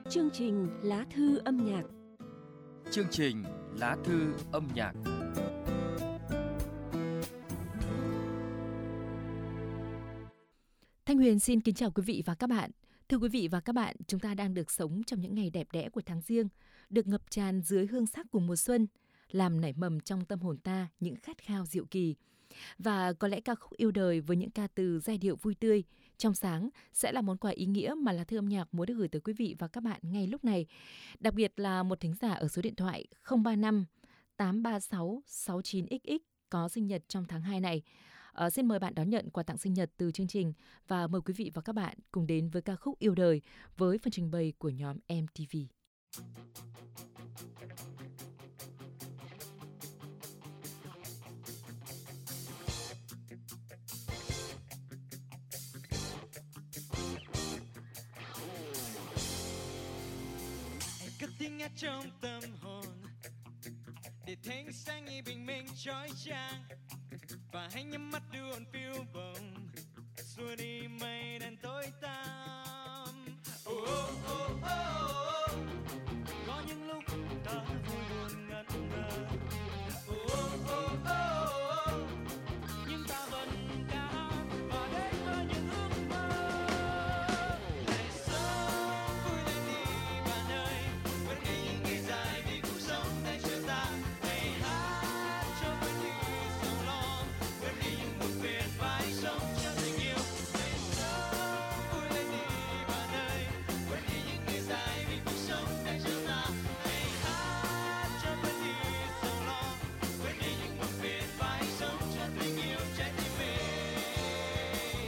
Chương trình Lá thư âm nhạc. Chương trình Lá thư âm nhạc. Thanh Huyền xin kính chào quý vị và các bạn. Thưa quý vị và các bạn, chúng ta đang được sống trong những ngày đẹp đẽ của tháng Giêng, được ngập tràn dưới hương sắc của mùa xuân, làm nảy mầm trong tâm hồn ta những khát khao diệu kỳ. Và có lẽ ca khúc Yêu Đời với những ca từ giai điệu vui tươi, trong sáng sẽ là món quà ý nghĩa mà Lá thư âm nhạc muốn được gửi tới quý vị và các bạn ngay lúc này. Đặc biệt là một thính giả ở số điện thoại 035 836 69XX có sinh nhật trong tháng 2 này. Xin mời bạn đón nhận quà tặng sinh nhật từ chương trình và mời quý vị và các bạn cùng đến với ca khúc Yêu Đời với phần trình bày của nhóm MTV. Cất tiếng hát trong tâm hồn để thanh sáng như bình minh chói chang, và hãy nhắm mắt đưa hồn phiêu bồng xua đi mây đen tối tăm. Oh, oh, oh, oh, oh. Có những lúc ta vui buồn ngẩn ngơ. Oh, oh, oh, oh, oh. Nhưng ta vẫn ca hát và đến với những ước mơ. Hãy sống vui lên đi bạn ơi, quên đi những ngày dài vì cuộc sống đang chờ ta. Hãy hát cho quên đi sầu lo, quên đi những buồn phiền và hãy sống cho tình yêu. Hãy sống vui lên đi bạn ơi, quên đi những ngày dài vì cuộc sống đang chờ ta. Hãy hát cho quên đi sầu lo, quên đi những buồn phiền và hãy sống cho tình yêu trái tim mình.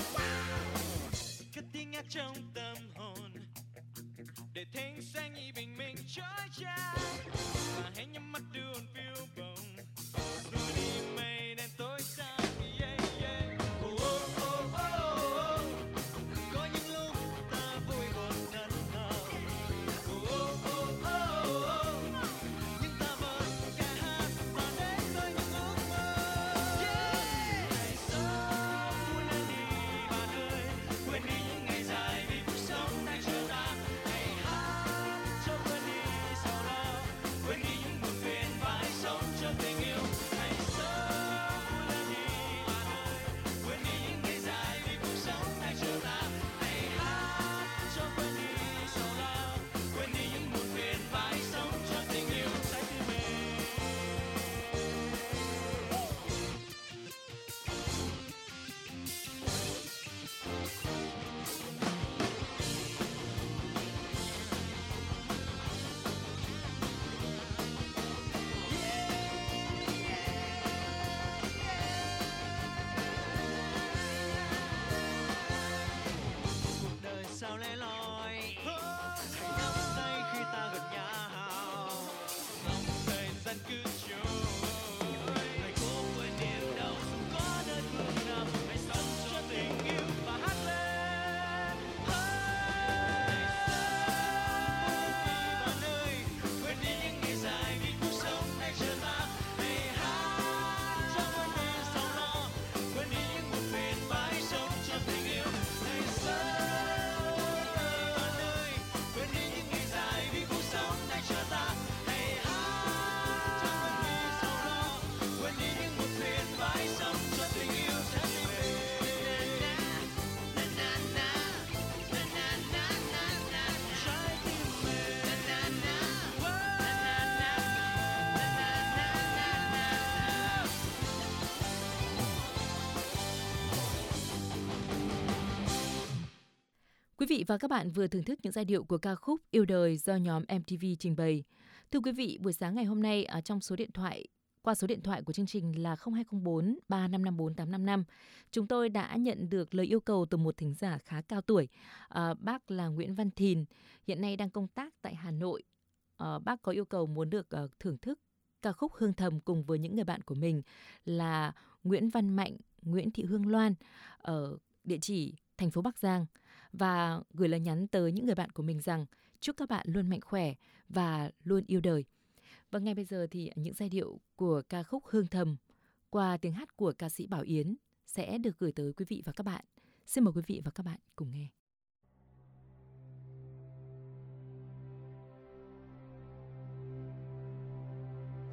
Cất tiếng hát trong tâm hồn để thanh sáng như bình minh chói chang, và hãy nhắm mắt đưa hồn phiêu bồng xua đi mây đen tối tăm. Yeah, yeah. Oh, oh, oh, oh, oh. Có những lúc ta vui buồn ngẩn ngơ. Oh, oh, oh, oh, oh. Nhưng ta vẫn ca hát và đến với những ước mơ. Yeah. Hãy sống vui lên đi bạn ơi, quên đi những ngày dài vì cuộc sống đang chờ ta. Hãy hát cho quên đi sầu lo, quên đi những buồn phiền và hãy sống cho tình yêu. Hãy sống vui lên đi bạn ơi, quên đi những ngày dài vì cuộc sống đang chờ ta. Hãy hát cho quên đi sầu lo, quên đi những buồn phiền và hãy sống cho tình yêu trái tim mình. Cuộc đời sao lẻ loi, hãy nắm tay khi ta gần nhau, dòng thời gian cứ trôi. Hãy cố quên niềm đau dù có nơi phương nào, hãy sống cho tình yêu và hát lên. Hãy sống vui đi bạn ơi, quên đi những ngày dài vì cuộc sống đang chờ ta. Hãy hát cho quên đi sầu lo, quên đi những buồn phiền và hãy sống cho tình yêu. Hãy sống bạn ơi, quên đi những ngày dài vì cuộc sống đang chờ ta. Hãy hát cho quên đi sầu lo, quên đi những buồn phiền và hãy sống cho tình yêu trái tim mình. Na na na na na na na na trái tim mình. Na na na na na na na na. Quý vị và các bạn vừa thưởng thức những giai điệu của ca khúc Yêu Đời do nhóm MTV trình bày. Thưa quý vị, buổi sáng ngày hôm nay trong số điện thoại qua số điện thoại của chương trình là 0204 3554 855, chúng tôi đã nhận được lời yêu cầu từ một thính giả khá cao tuổi. Bác là Nguyễn Văn Thìn, hiện nay đang công tác tại Hà Nội. Bác có yêu cầu muốn được thưởng thức ca khúc Hương Thầm cùng với những người bạn của mình là Nguyễn Văn Mạnh, Nguyễn Thị Hương Loan ở địa chỉ thành phố Bắc Giang, và gửi lời nhắn tới những người bạn của mình rằng chúc các bạn luôn mạnh khỏe và luôn yêu đời. Và ngay bây giờ thì những giai điệu của ca khúc Hương Thầm qua tiếng hát của ca sĩ Bảo Yến sẽ được gửi tới quý vị và các bạn. Xin mời quý vị và các bạn cùng nghe.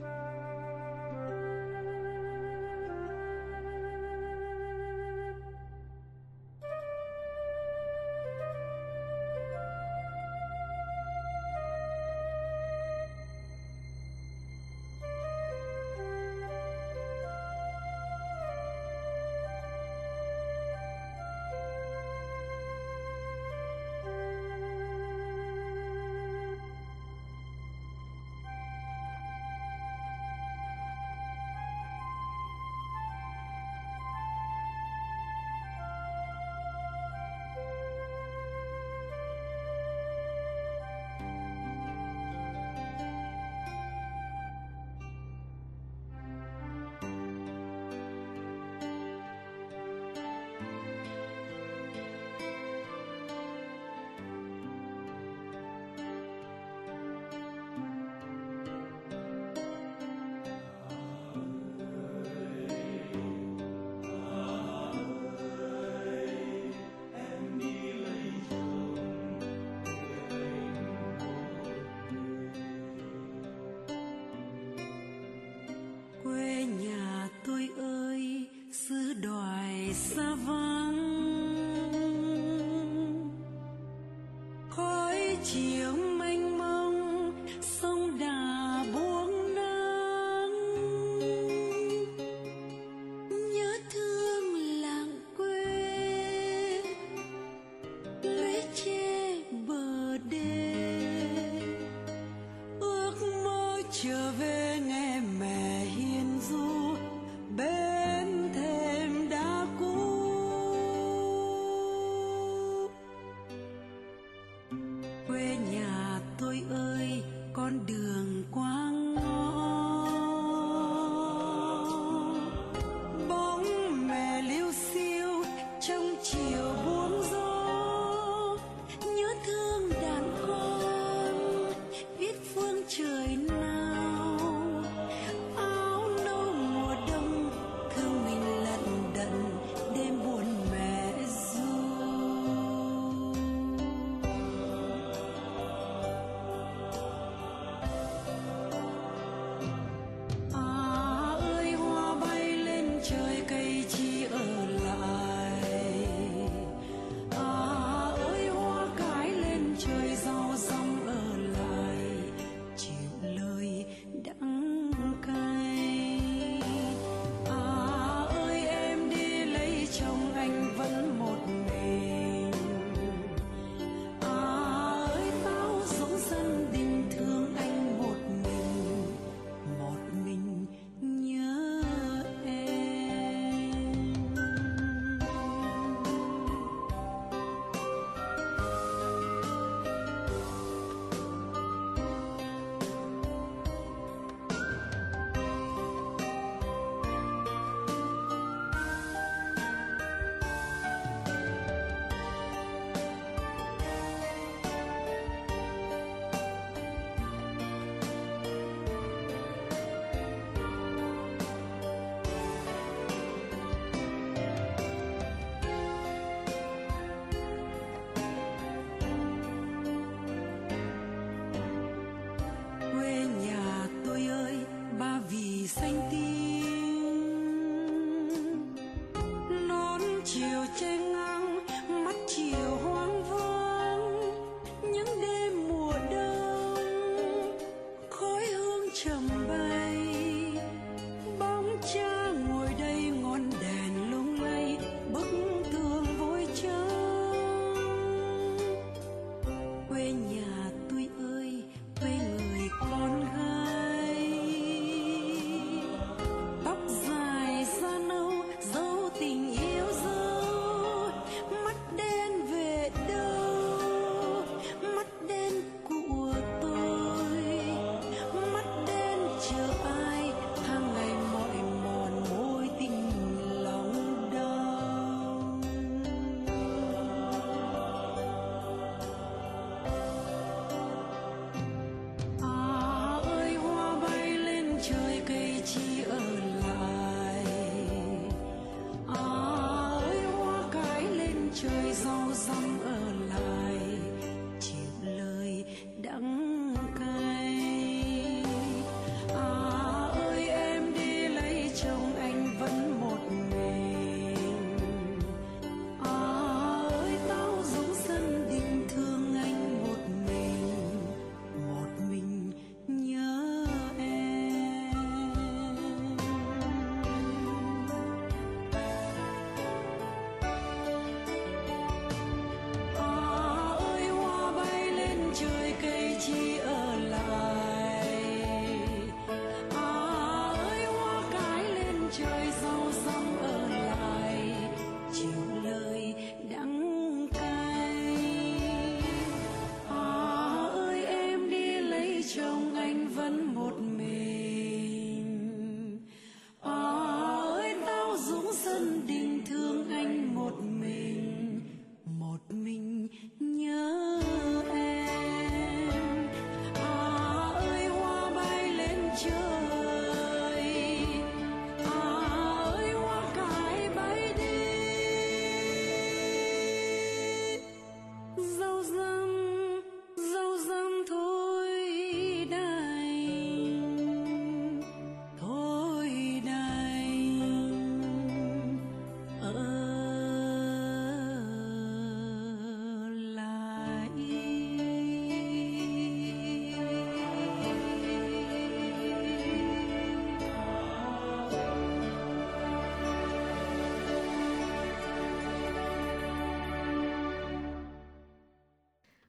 đắng cay.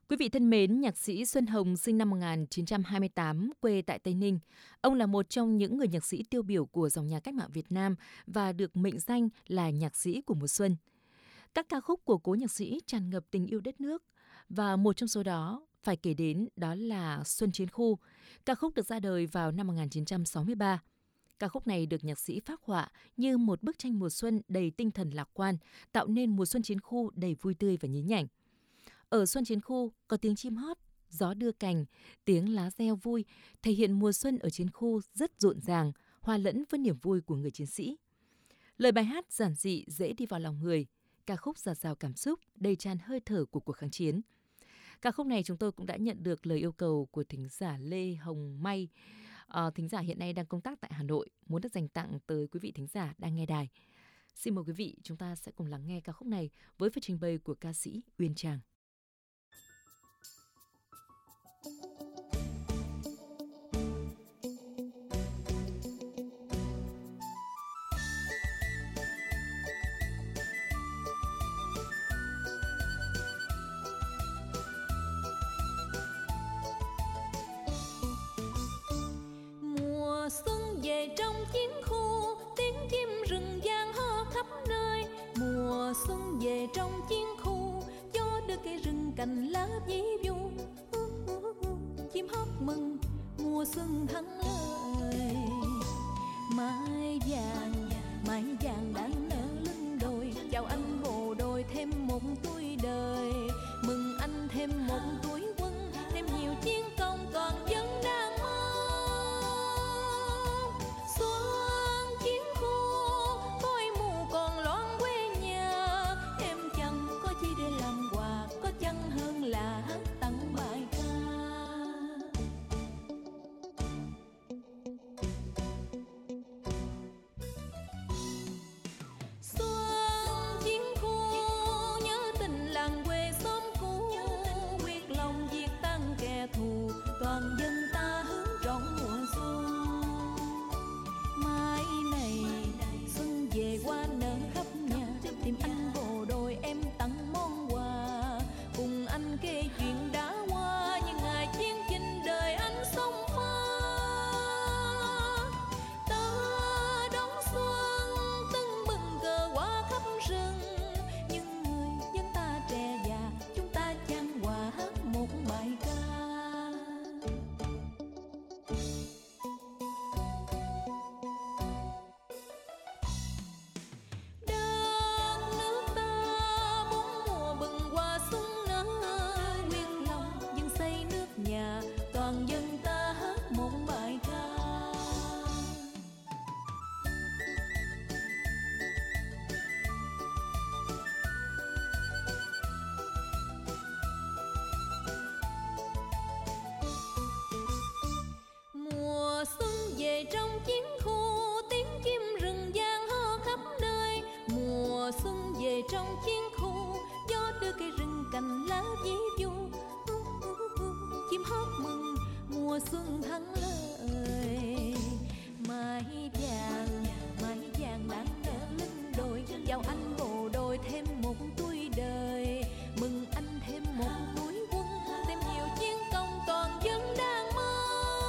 Quý vị thân mến, nhạc sĩ Xuân Hồng sinh năm 1928, quê tại Tây Ninh. Ông là một trong những người nhạc sĩ tiêu biểu của dòng nhạc cách mạng Việt Nam và được mệnh danh là nhạc sĩ của mùa xuân. Các ca khúc của cố nhạc sĩ tràn ngập tình yêu đất nước, và một trong số đó phải kể đến đó là Xuân Chiến Khu. Ca khúc được ra đời vào năm 1963. Ca khúc này được nhạc sĩ phác họa như một bức tranh mùa xuân đầy tinh thần lạc quan, tạo nên mùa xuân Chiến Khu đầy vui tươi và nhí nhảnh. Ở Xuân Chiến Khu có tiếng chim hót, gió đưa cành, tiếng lá reo vui, thể hiện mùa xuân ở Chiến Khu rất rộn ràng, hòa lẫn với niềm vui của người chiến sĩ. Lời bài hát giản dị, dễ đi vào lòng người, ca khúc dạt dào cảm xúc, đầy tràn hơi thở của cuộc kháng chiến. Ca khúc này chúng tôi cũng đã nhận được lời yêu cầu của thính giả Lê Hồng May. Thính giả hiện nay đang công tác tại Hà Nội, muốn được dành tặng tới quý vị thính giả đang nghe đài. Xin mời quý vị, chúng ta sẽ cùng lắng nghe ca khúc này với phần trình bày của ca sĩ Uyên Trang. Mùa xuân về trong chiến khu, tiếng chim rừng vang hò khắp nơi. Mùa xuân về trong chiến khu, gió đưa cây rừng cành lá dí vu. Chim hót mừng mùa xuân thắng lợi. Mai vàng đang nở lưng đồi. Chào anh bộ đội thêm một tuổi đời. Mừng anh thêm một tuổi quân, thêm nhiều chiến công toàn dân đang mơ. Xuân chiến khu, khói mù còn loan quê nhà. Em chẳng có chi để làm quà, có chăng hơn là hát tặng bài ca. Xuân chiến khu, nhớ tình làng quê xóm cũ. Quyết lòng diệt tan kẻ thù, toàn dân ta hướng rộng mùa xuân. Mai này xuân về qua nở khắp nhà. Tìm anh bộ đội em tặng món quà. Cùng anh kể chuyện đã qua, những ngày chiến chinh đời anh sông pha. Ta đón xuân tưng bừng cờ hoa khắp rừng. Nhưng người dân ta trẻ già, chúng ta chan hòa hát một bài ca. Đất nước ta bốn mùa bừng hoa xuân nở. Quyết lòng dân xây nước nhà, toàn dân ta hát một bài ca. Mùa xuân về trong chiến khu, tiếng chim rừng vang hò khắp nơi. Mùa xuân về trong chiến khu, gió đưa cây rừng cành lá dí vu. Chim hót mừng mùa xuân thắng lợi. Mai vàng đang nở lưng đồi. Chào anh bộ đội thêm một tuổi đời. Mừng anh thêm một tuổi quân, thêm nhiều chiến công toàn dân đang mơ.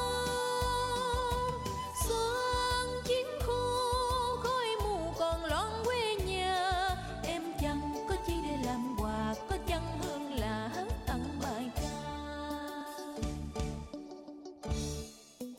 Xuân chiến khu, khói mù còn loan quê nhà. Em chẳng có chi để làm quà, có chăng hơn là hát tặng bài ca.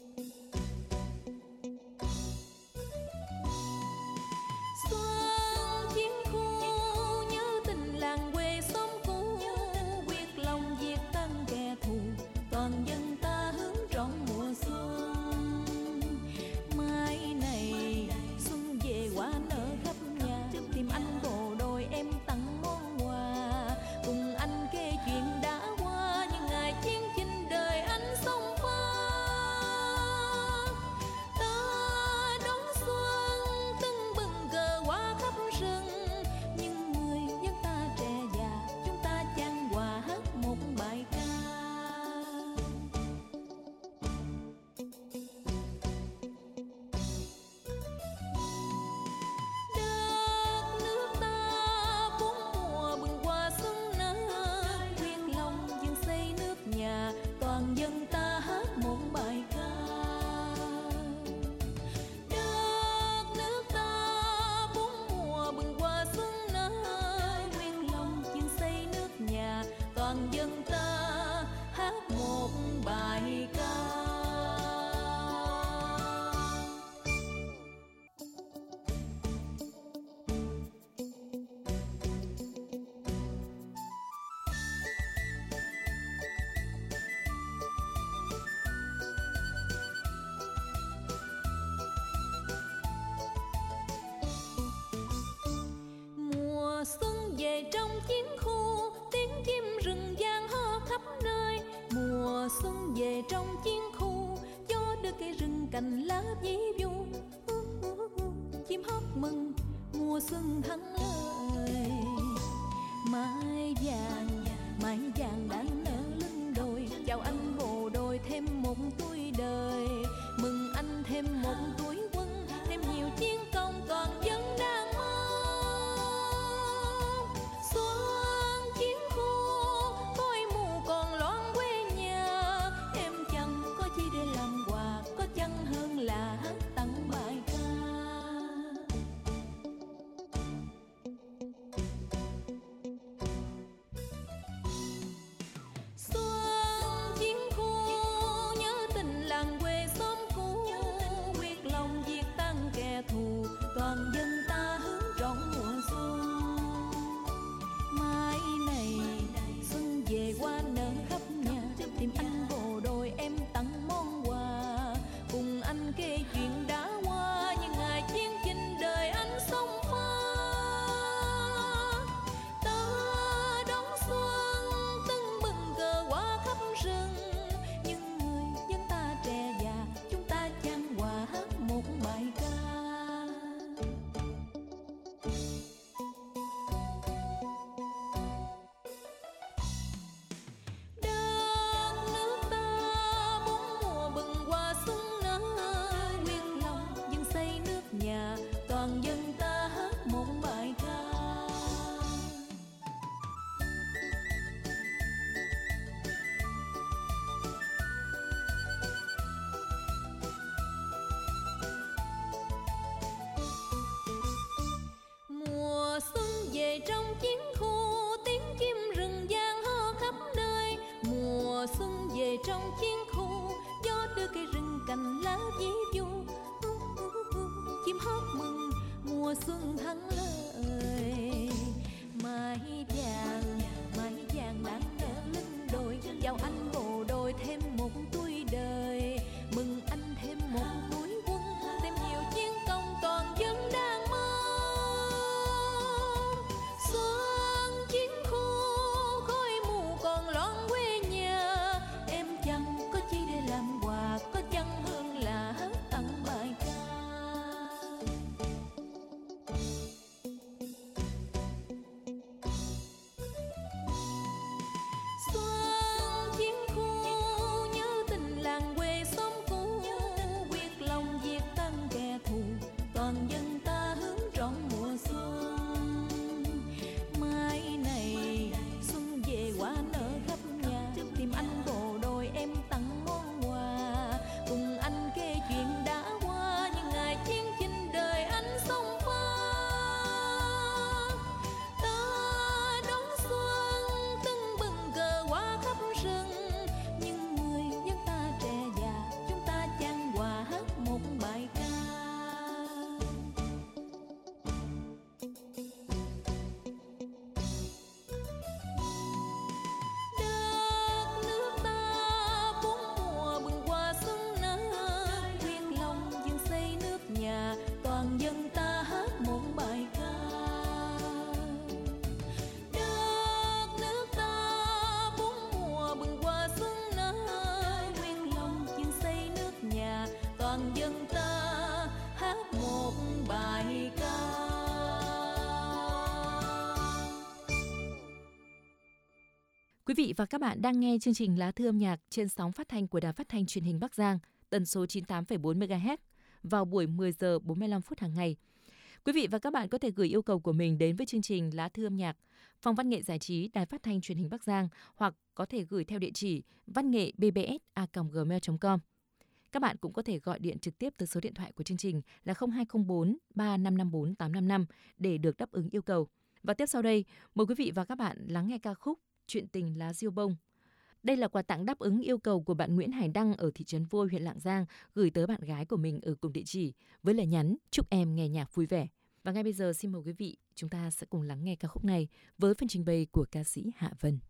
về trong chiến khu, tiếng chim rừng vang hò khắp nơi. Mùa xuân về trong chiến khu, gió đưa cây rừng cành lá ví vu. Chim hót mừng mùa xuân thắng lợi. Mai vàng đang nở lưng đồi, chào anh bộ đội thêm một tuổi đời. Mừng anh thêm một tuổi quân, thêm nhiều chiến công toàn dân đang mơ. Xuân chiến khu, khói mù còn loan quê nhà. Em chẳng có chi để làm quà, có chăng hơn là hát tặng bài ca. Xuân chiến khu, nhớ tình làng quê xóm cũ, quyết lòng diệt tan kẻ thù, toàn dân ta hướng trọn mùa xuân. Mai này xuân về qua nở khắp nhà, tìm anh bộ đội em tặng món quà. Cùng anh kể chuyện đã qua, những ngày chiến chinh đời anh sống pha. Ta đón xuân tưng bừng cờ hoa khắp rừng, nhưng người dân ta trẻ già, chúng ta chan hòa hát một bài ca. Đất nước ta bốn mùa bừng hoa xuân nở, quyết lòng dân xây nước nhà, toàn dân ta hát một bài ca. Mùa xuân về trong chiến khu, tiếng chim rừng vang hò khắp nơi. Mùa xuân về trong chiến khu, gió đưa cây rừng cành lá ví vu. Chim hót mừng mùa xuân thắng lợi. Mai vàng đang nở lưng đồi, chào anh bộ đội thêm một tuổi đời. Mừng anh thêm một tuổi quân, thêm nhiều chiến công toàn dân đang mơ. Xuân chiến khu, khói mù còn loan quê nhà. Em chẳng có chi để làm quà, có chăng hơn là hát tặng bài ca. Xuân chiến khu, nhớ tình làng quê xóm cũ, quyết lòng diệt tan kẻ thù, toàn dân ta hướng trọn mùa xuân. Mai này xuân về qua nở khắp nhà, tìm anh bộ đội em tặng món quà. Cùng anh kể chuyện đã qua, những ngày chiến chinh đời anh sống pha. Ta đón xuân tưng bừng cờ hoa khắp rừng, nhưng người dân ta trẻ già, chúng ta chan hòa hát một bài ca. Đất nước ta bốn mùa bừng hoa xuân nở, quyết lòng dân xây nước nhà, toàn dân ta hát một bài ca. Đất nước ta bốn mùa bừng hoa xuân nở, quyết lòng dân xây nước nhà, toàn dân ta hát một bài ca. Quý vị và các bạn đang nghe chương trình Lá thư âm nhạc trên sóng phát thanh của Đài Phát thanh Truyền hình Bắc Giang, tần số 98,4 MHz vào buổi 10 giờ 45 phút hàng ngày. Quý vị và các bạn có thể gửi yêu cầu của mình đến với chương trình Lá thư âm nhạc, Phòng Văn nghệ Giải trí Đài Phát thanh Truyền hình Bắc Giang, hoặc có thể gửi theo địa chỉ vanngệ@bbs.gmail.com. Các bạn cũng có thể gọi điện trực tiếp tới số điện thoại của chương trình là 0204 3554 855 để được đáp ứng yêu cầu. Và tiếp sau đây, mời quý vị và các bạn lắng nghe ca khúc Chuyện tình lá diêu bông. Đây là quà tặng đáp ứng yêu cầu của bạn Nguyễn Hải Đăng ở thị trấn Vôi, huyện Lạng Giang, gửi tới bạn gái của mình ở cùng địa chỉ với lời nhắn chúc em nghe nhạc vui vẻ. Và ngay bây giờ xin mời quý vị, chúng ta sẽ cùng lắng nghe ca khúc này với phần trình bày của ca sĩ Hạ Vân.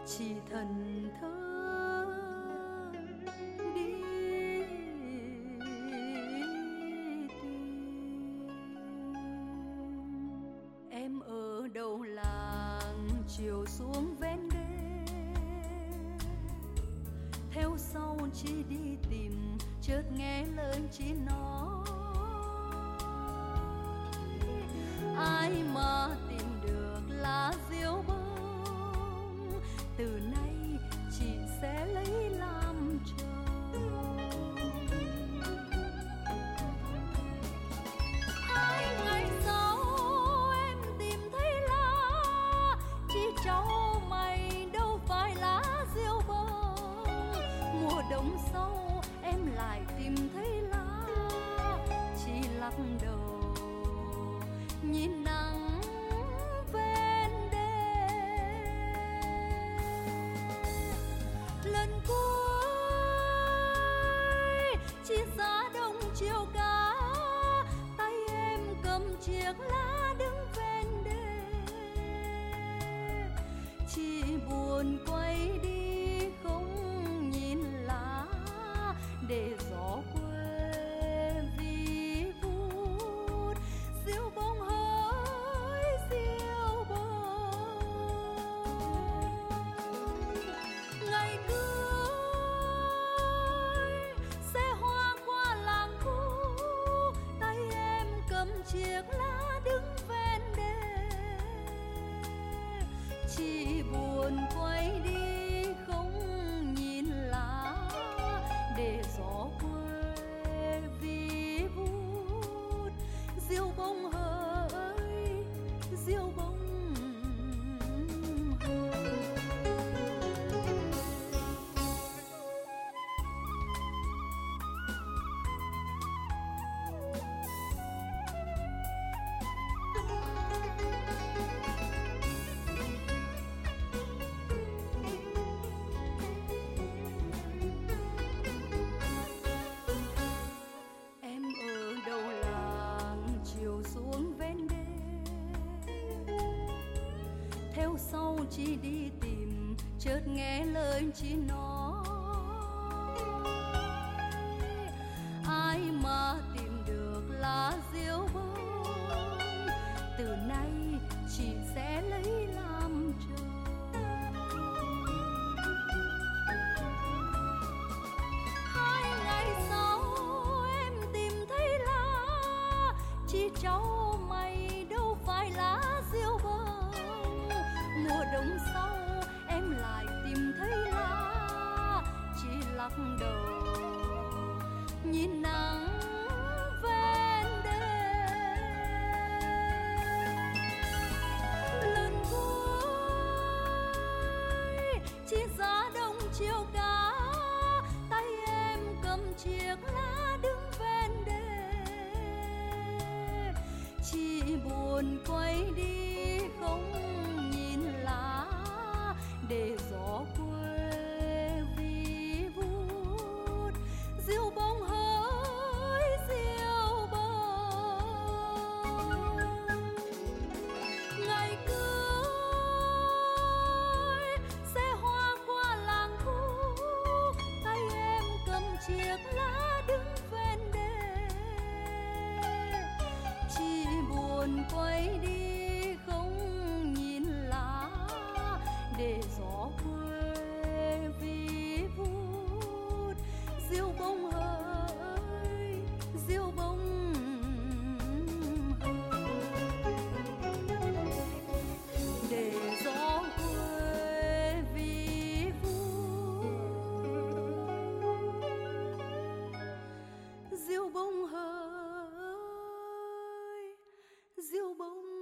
chỉ thần thơ đi tìm. Em ở đầu làng chiều xuống ven đê, theo sau chỉ đi tìm, chợt nghe lời chị nói ai mà tìm được lá diêu bông, từ nay chị sẽ lấy làm chồng. 2 ngày sau em tìm thấy lá, chỉ trao mày đâu phải lá diêu bông. Mùa đông sau em lại tìm thấy lá, chỉ lắc đầu nhìn nắng ven đê. Lần cuối chỉ giá đông chiều cá, tay em cầm chiếc lá đứng ven đê. Chỉ buồn quay đi không nhìn lá, để gió quê vi vút diêu bông hỡi diêu bông. Ngày cưới xe hoa qua làng cũ, tay em cầm chiếc lá đứng ven đê. Chỉ buồn quay đi không nhìn lá, để gió quê vi vút diêu bông hỡi diêu bông hỡi. Em ở đầu làng chiều xuống ven đê, theo sau chị đi tìm, chợt nghe lời chị nói ai mà tìm được lá diêu bông, từ nay chị sẽ lấy làm chồng. 2 ngày sau em tìm thấy lá, chỉ trao mày đâu phải lá diêu bông. Mùa đông sau em lại tìm thấy lá, chỉ lắc đầu nhìn nắng ven đê. Lần cuối chỉ giá đông chiều cá, tay em cầm chiếc lá đứng ven đê. Chỉ buồn quay đi không nhìn lá, để gió quê vi vút diêu bông hỡi diêu bông. Ngày cưới xe hoa qua làng cũ, tay em cầm chiếc lá đứng ven đê. Chỉ buồn quay đi không nhìn lá, để gió quê vi vút diêu bông hỡi diêu bông hỡi. Để gió quê vi vút diêu bông hỡi diêu bông hỡi.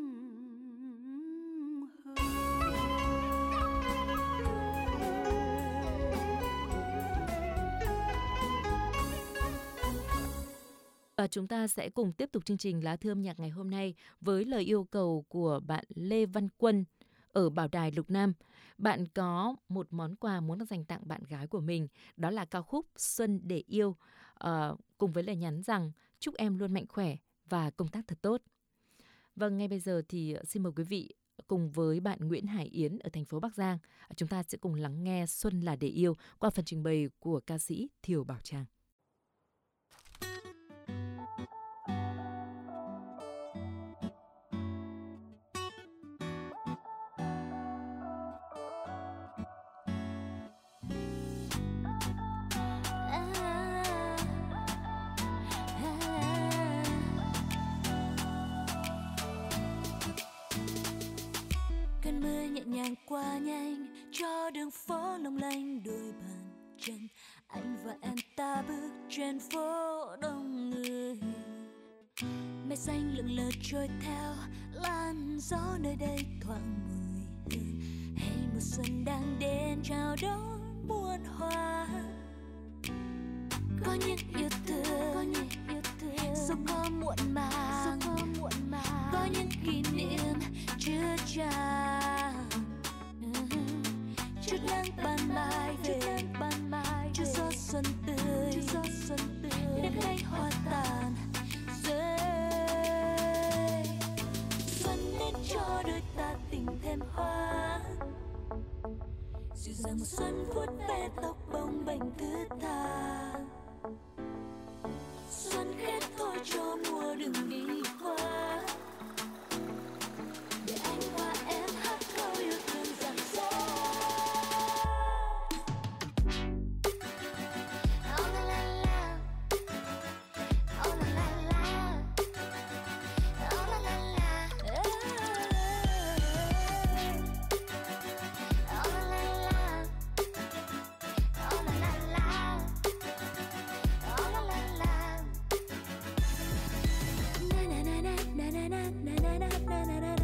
Và chúng ta sẽ cùng tiếp tục chương trình Lá Thư âm nhạc ngày hôm nay với lời yêu cầu của bạn Lê Văn Quân ở Bảo Đài, Lục Nam. Bạn có một món quà muốn dành tặng bạn gái của mình, đó là ca khúc Xuân để yêu, cùng với lời nhắn rằng chúc em luôn mạnh khỏe và công tác thật tốt. Vâng, ngay bây giờ thì xin mời quý vị cùng với bạn Nguyễn Hải Yến ở thành phố Bắc Giang. Chúng ta sẽ cùng lắng nghe Xuân là để yêu qua phần trình bày của ca sĩ Thiều Bảo Trang. Cơn mưa nhẹ nhàng qua nhanh cho đường phố long lanh đôi bàn chân. Anh và em ta bước trên phố đông người. Mây xanh lững lờ trôi theo làn gió nơi đây thoảng mùi hương. Hay mùa xuân đang đến chào đón muôn hoa. Có những yêu thương dù có muộn màng, có những kỷ niệm chưa tràn. Chút nắng ban mai về, chút gió xuân tươi, đất cánh hoa tàn rơi. Xuân đến cho đôi ta tình thêm hoa. Dịu dàng mùa xuân vuốt ve tóc bồng bềnh thứ tha. Xuân khép thôi cho mùa đừng đi qua. Để anh và em hát câu yêu thương rạng rỡ. Oh la la la, oh la la la, oh la la la, oh la la la, oh la la la, oh la la la. Na na na na na na na na na na na na na.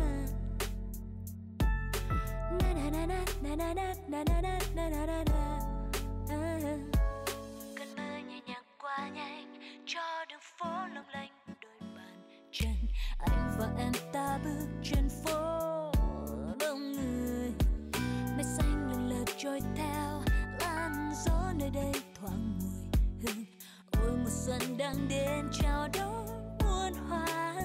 Cơn mưa nhẹ nhàng qua nhanh cho đường phố long lanh đôi bàn chân. Anh và em ta bước trên phố đông người. Mây xanh lững lờ trôi theo làn gió nơi đây thoảng mùi hương. Ôi mùa xuân đang đến chào đón muôn hoa.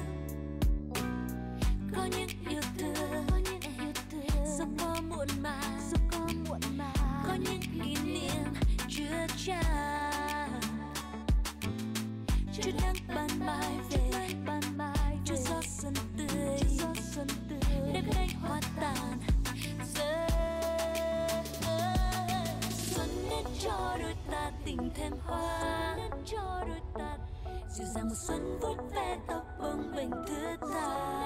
Có những yêu thương dù có muộn màng, có những kỷ niệm chưa tràn. Chút nắng ban mai về, chút gió xuân tươi, đất cánh hoa tàn rơi. Xuân đến cho đôi ta tình thêm hoa. Dịu dàng mùa xuân vuốt ve tóc bồng bềnh thướt tha.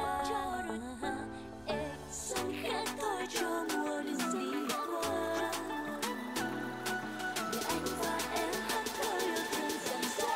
Xuân khẽ thôi cho mùa đừng đi qua. Để anh và em hát câu yêu thương rạng rỡ.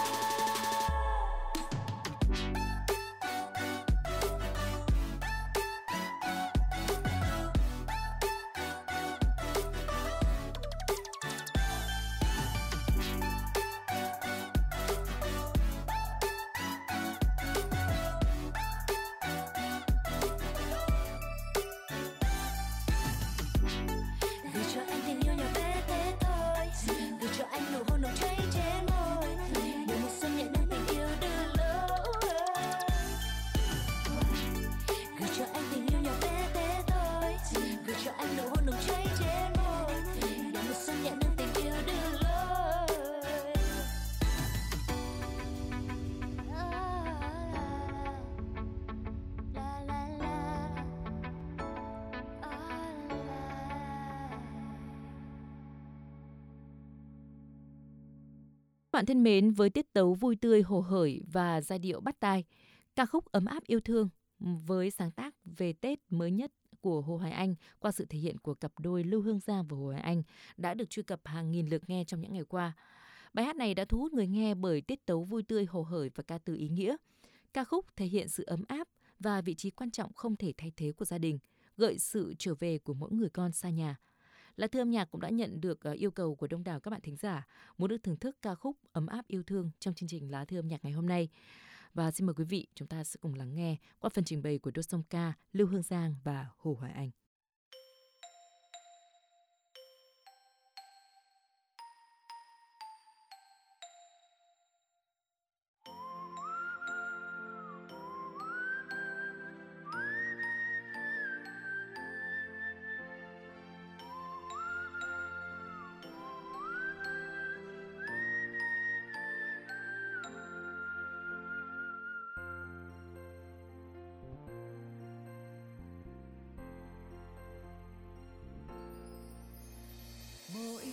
Gửi cho anh tình yêu nhỏ bé thế thôi. Gửi cho anh nụ hôn nồng cháy trên môi. Để mùa xuân nhẹ nhàng tình yêu đưa lối. Gửi cho anh tình yêu nhỏ bé thế thôi. Gửi cho anh nụ hôn nồng cháy trên môi. Để mùa xuân nhẹ nhàng tình yêu đưa lối. La la la. Bạn thân mến, với tiết tấu vui tươi hồ hởi và giai điệu bắt tai, ca khúc Ấm áp yêu thương với sáng tác về Tết mới nhất của Hồ Hoài Anh qua sự thể hiện của cặp đôi Lưu Hương Giang và Hồ Hoài Anh đã được truy cập hàng nghìn lượt nghe trong những ngày qua. Bài hát này đã thu hút người nghe bởi tiết tấu vui tươi hồ hởi và ca từ ý nghĩa. Ca khúc thể hiện sự ấm áp và vị trí quan trọng không thể thay thế của gia đình, gợi sự trở về của mỗi người con xa nhà. Lá Thư âm nhạc cũng đã nhận được yêu cầu của đông đảo các bạn thính giả muốn được thưởng thức ca khúc Ấm áp yêu thương trong chương trình Lá Thư âm nhạc ngày hôm nay. Và xin mời quý vị, chúng ta sẽ cùng lắng nghe qua phần trình bày của đôi song ca Lưu Hương Giang và Hồ Hoài Anh.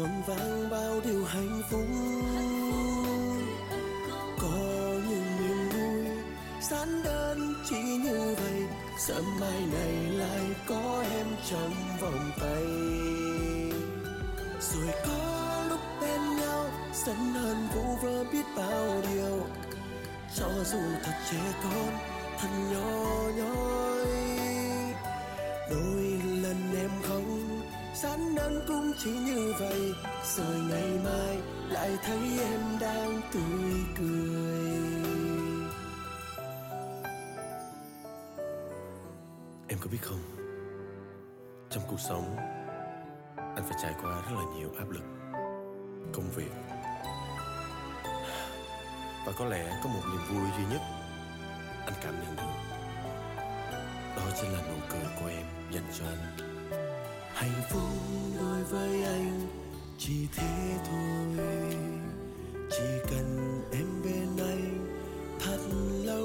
xuân vang bao điều hạnh phúc. Có những niềm vui giản đơn chỉ như vậy, sớm mai này lại có em trong vòng tay. Rồi có lúc bên nhau sân hận vu vơ biết bao điều, cho dù thật trẻ con thật nhỏ nhoi. Đôi lần em không giản đơn cũng chỉ như vậy, rồi ngày mai lại thấy em đang tươi cười. Em có biết không, trong cuộc sống anh phải trải qua rất là nhiều áp lực, công việc, và có lẽ có một niềm vui duy nhất anh cảm nhận được, đó chính là nụ cười của em dành cho anh. Hạnh phúc đối với anh chỉ thế thôi, chỉ cần em bên anh thật lâu,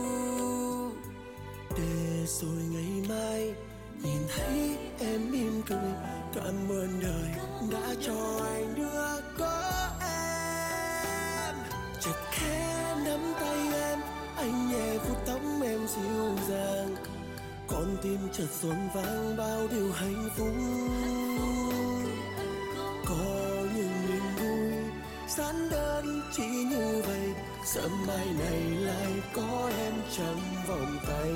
để rồi ngày mai nhìn thấy em mỉm cười, cảm ơn đời đã cho anh được có em. Chợt khẽ nắm tay em, anh nhẹ vuốt tóc em dịu dàng, con tim chợt xuân vang bao điều hạnh phúc. Có những niềm vui giản đơn chỉ như vậy, sớm mai này lại có em trong vòng tay.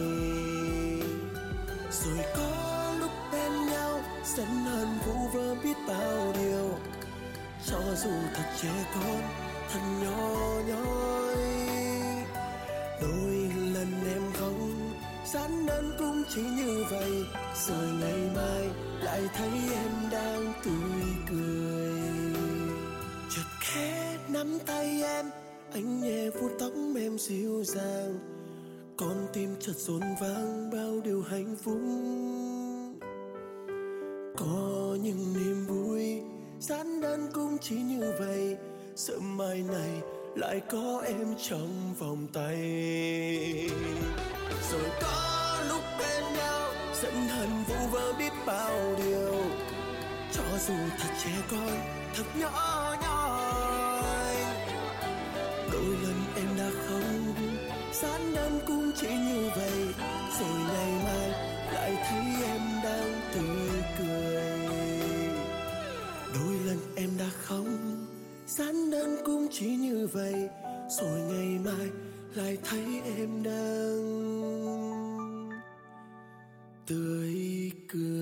Rồi có lúc bên nhau sân hận vu vơ biết bao điều, cho dù thật trẻ con thật nhỏ nhoi. Đôi lần em không giản đơn cũng chỉ như vậy, rồi ngày mai lại thấy em đang tươi cười. Chợt khẽ nắm tay em, anh nhẹ vuốt tóc em dịu dàng, con tim chợt xuân vang bao điều hạnh phúc. Có những niềm vui giản đơn cũng chỉ như vậy, sớm mai này lại có em trong vòng tay. Rồi có lúc bên nhau giận hận vu vơ biết bao điều, cho dù thật trẻ con thật nhỏ nhoi. Đôi lần em đã không giản đơn cũng chỉ như vậy, rồi ngày mai lại thấy em đang tươi cười. Đôi lần em đã không giản đơn cũng chỉ như vậy, rồi ngày mai lại thấy em đang tươi cười.